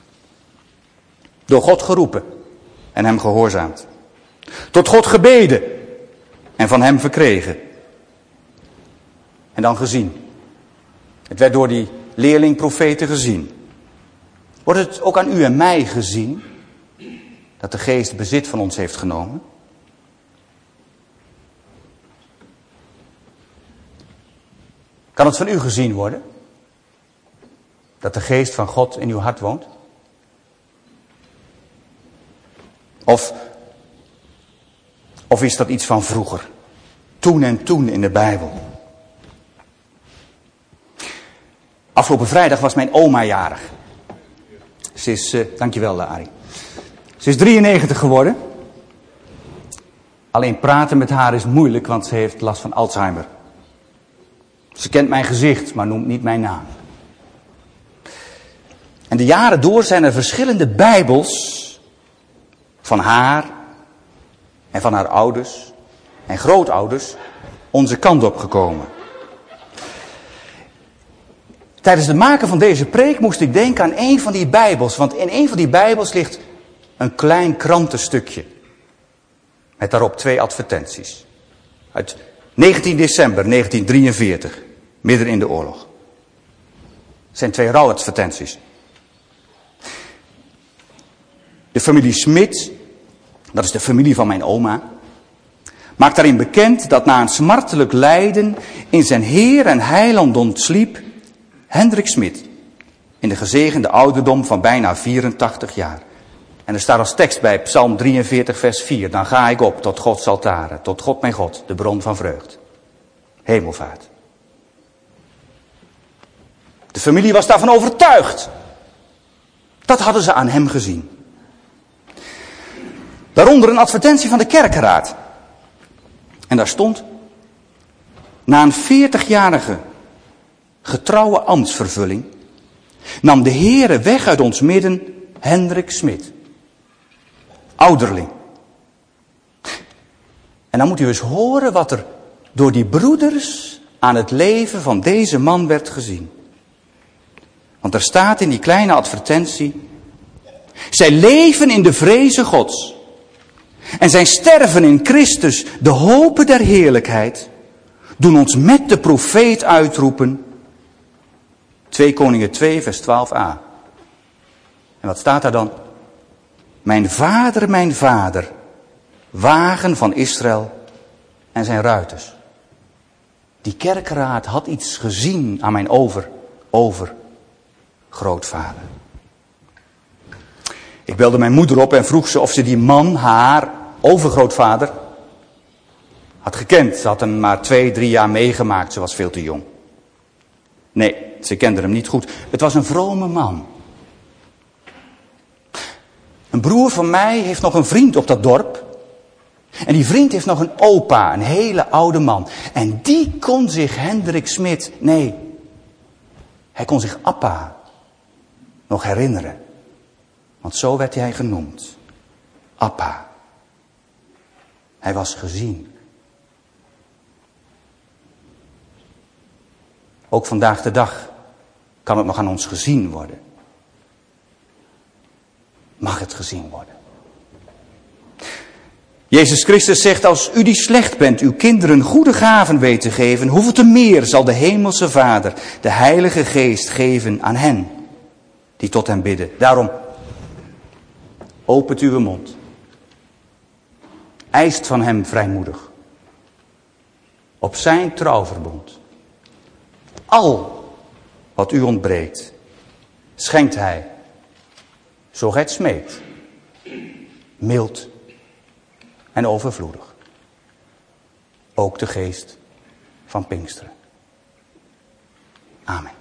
Door God geroepen en hem gehoorzaamd. Tot God gebeden en van hem verkregen. En dan gezien. Het werd door die leerlingprofeten gezien. Wordt het ook aan u en mij gezien dat de geest bezit van ons heeft genomen? Kan het van u gezien worden? Dat de geest van God in uw hart woont? Of is dat iets van vroeger? Toen en toen in de Bijbel. Afgelopen vrijdag was mijn oma jarig. Ze is, dankjewel Arie. Ze is 93 geworden. Alleen praten met haar is moeilijk, want ze heeft last van Alzheimer. Ze kent mijn gezicht, maar noemt niet mijn naam. En de jaren door zijn er verschillende Bijbels van haar en van haar ouders en grootouders onze kant op gekomen. Tijdens het maken van deze preek moest ik denken aan een van die Bijbels, want in een van die Bijbels ligt een klein krantenstukje met daarop 2 advertenties. Uit 19 december 1943, midden in de oorlog. Het zijn 2 rouwadvertenties. De familie Smit, dat is de familie van mijn oma, maakt daarin bekend dat na een smartelijk lijden in zijn Heer en Heiland ontsliep Hendrik Smit in de gezegende ouderdom van bijna 84 jaar. En er staat als tekst bij Psalm 43 vers 4, dan ga ik op tot Gods altaren, tot God mijn God, de bron van vreugd. Hemelvaart. De familie was daarvan overtuigd. Dat hadden ze aan hem gezien. Daaronder een advertentie van de kerkenraad. En daar stond: na een 40-jarige getrouwe ambtsvervulling nam de Heere weg uit ons midden Hendrik Smit. Ouderling. En dan moet u eens horen wat er door die broeders aan het leven van deze man werd gezien. Want er staat in die kleine advertentie: zij leven in de vreze Gods. En zijn sterven in Christus, de hope der heerlijkheid, doen ons met de profeet uitroepen. 2 Koningen 2 vers 12a. En wat staat daar dan? Mijn vader, wagen van Israël en zijn ruiters. Die kerkraad had iets gezien aan mijn overgrootvader. Ik belde mijn moeder op en vroeg ze of ze die man, haar overgrootvader, had gekend. Ze had hem maar 2-3 jaar meegemaakt, ze was veel te jong. Nee, ze kende hem niet goed. Het was een vrome man. Een broer van mij heeft nog een vriend op dat dorp. En die vriend heeft nog een opa, een hele oude man. En die kon zich Hendrik Smit, nee, hij kon zich Appa nog herinneren. Want zo werd hij genoemd. Appa. Hij was gezien. Ook vandaag de dag kan het nog aan ons gezien worden. Mag het gezien worden. Jezus Christus zegt: als u die slecht bent, uw kinderen goede gaven weet te geven, hoeveel te meer zal de hemelse Vader de Heilige Geest geven aan hen die tot hem bidden. Daarom, opent uw mond. Eist van hem vrijmoedig. Op zijn trouwverbond. Al wat u ontbreekt, schenkt hij, zo gij het smeekt, mild en overvloedig. Ook de geest van Pinksteren. Amen.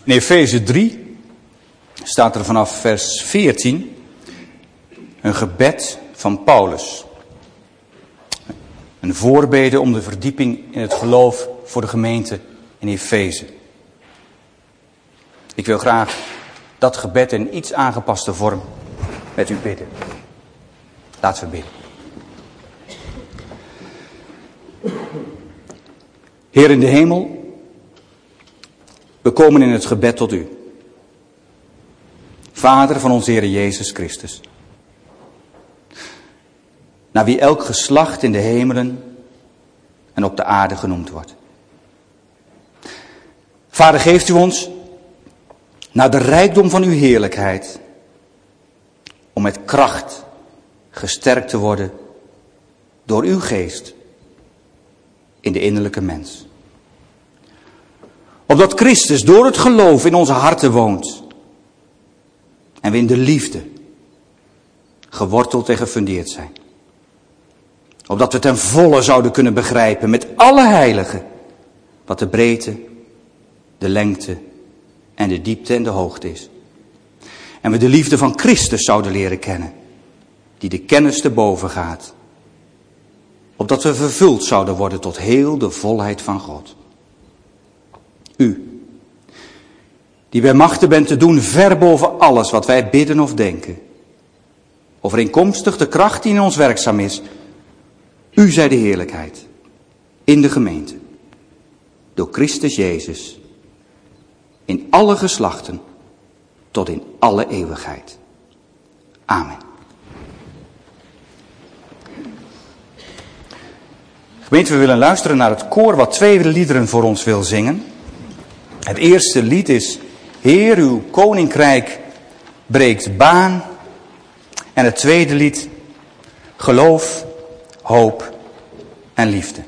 In Efeze 3 staat er vanaf vers 14 een gebed van Paulus. Een voorbede om de verdieping in het geloof voor de gemeente in Efeze. Ik wil graag dat gebed in iets aangepaste vorm met u bidden. Laten we bidden. Heer in de hemel, we komen in het gebed tot u. Vader van onze Heer Jezus Christus. Naar wie elk geslacht in de hemelen en op de aarde genoemd wordt. Vader, geeft u ons naar de rijkdom van uw heerlijkheid om met kracht gesterkt te worden door uw geest in de innerlijke mens. Opdat Christus door het geloof in onze harten woont en we in de liefde geworteld en gefundeerd zijn. Opdat we ten volle zouden kunnen begrijpen met alle heiligen wat de breedte, de lengte en de diepte en de hoogte is. En we de liefde van Christus zouden leren kennen, die de kennis te boven gaat. Opdat we vervuld zouden worden tot heel de volheid van God. U, die bij machten bent te doen ver boven alles wat wij bidden of denken. Overeenkomstig de kracht die in ons werkzaam is. U zij de heerlijkheid in de gemeente. Door Christus Jezus. In alle geslachten tot in alle eeuwigheid. Amen. Gemeente, we willen luisteren naar het koor wat 2 liederen voor ons wil zingen. Het eerste lied is Heer, uw koninkrijk breekt baan. En het tweede lied Geloof, hoop en liefde.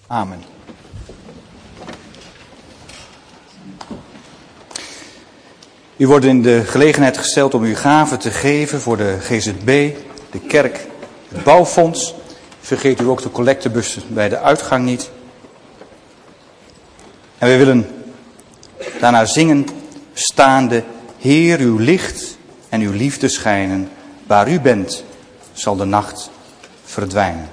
Amen. U wordt in de gelegenheid gesteld om uw gaven te geven voor de GZB, de kerk, het bouwfonds. Vergeet u ook de collectebus bij de uitgang niet. En we willen daarna zingen, staande, Heer, uw licht en uw liefde schijnen. Waar u bent, zal de nacht verdwijnen.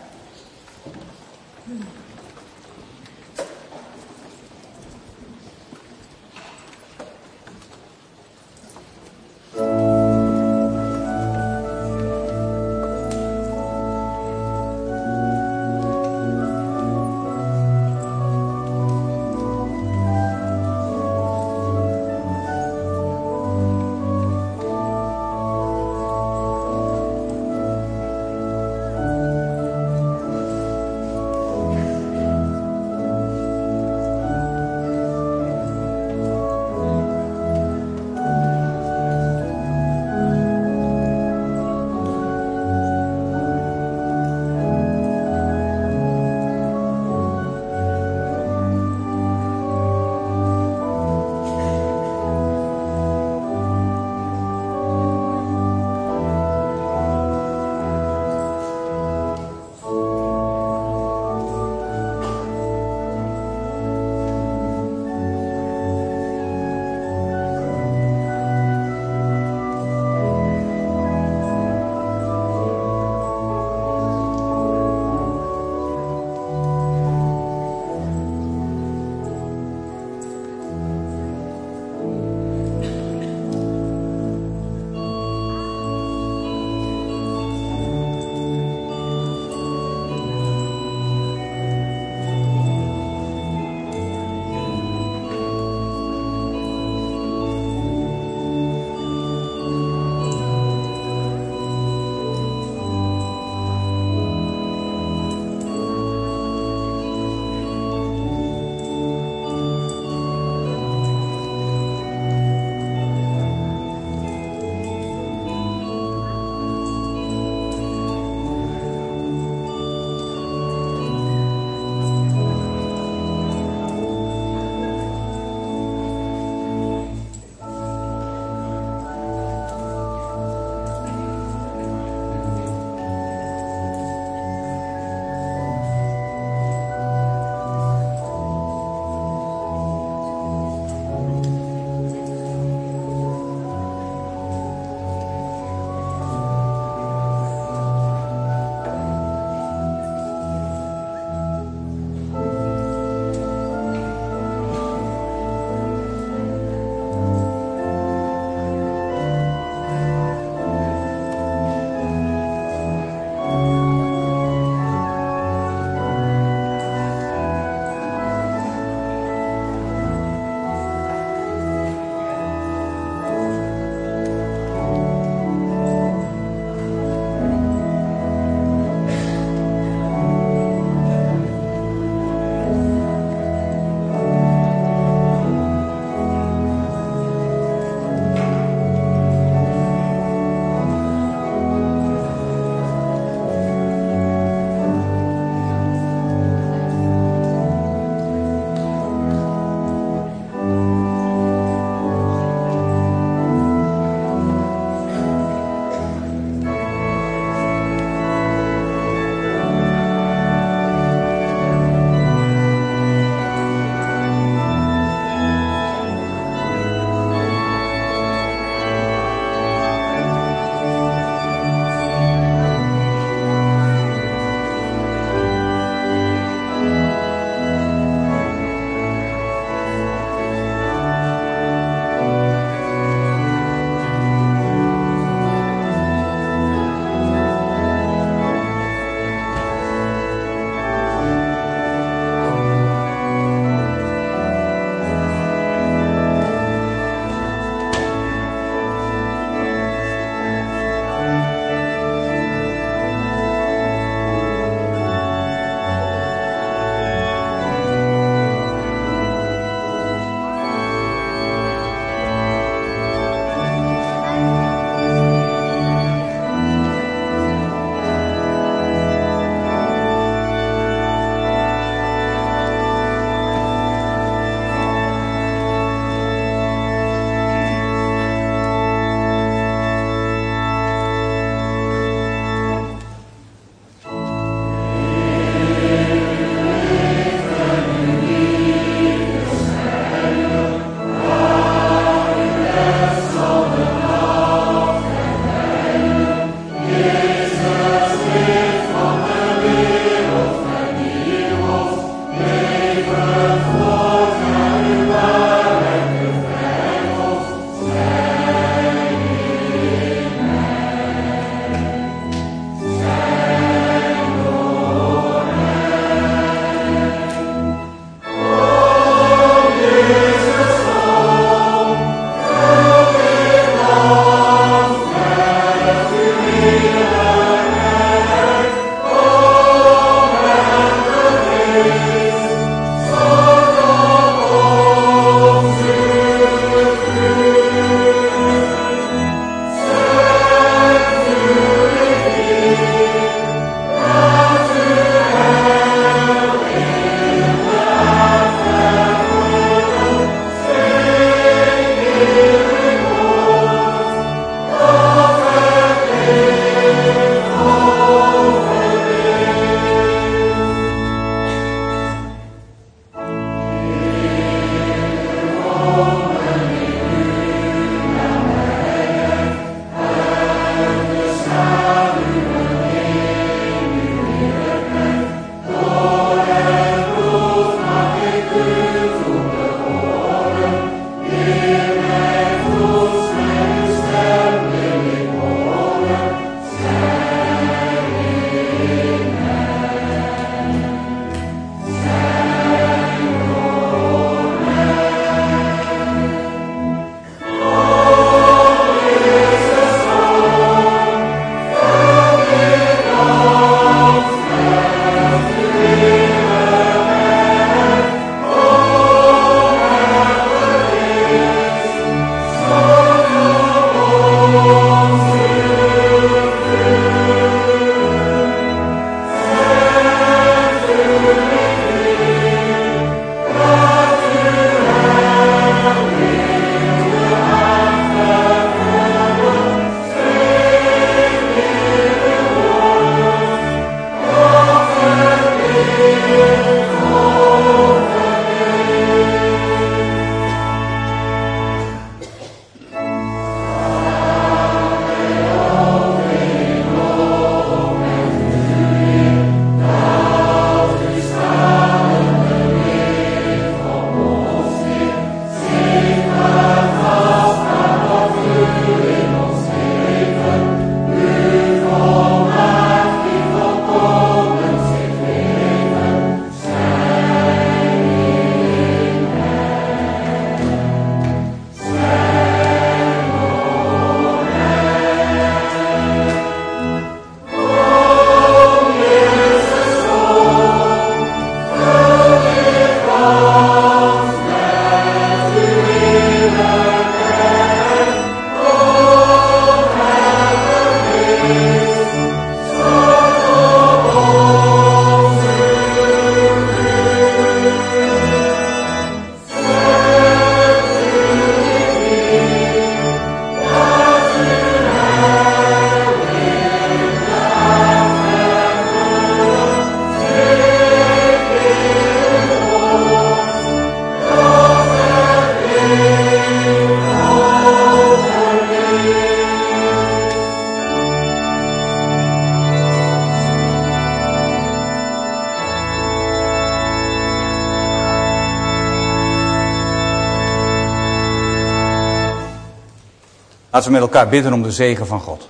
Laten we met elkaar bidden om de zegen van God.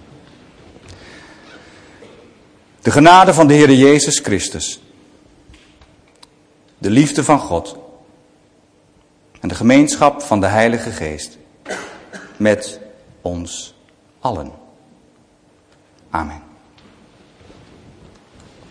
De genade van de Heer Jezus Christus, de liefde van God en de gemeenschap van de Heilige Geest met ons allen. Amen.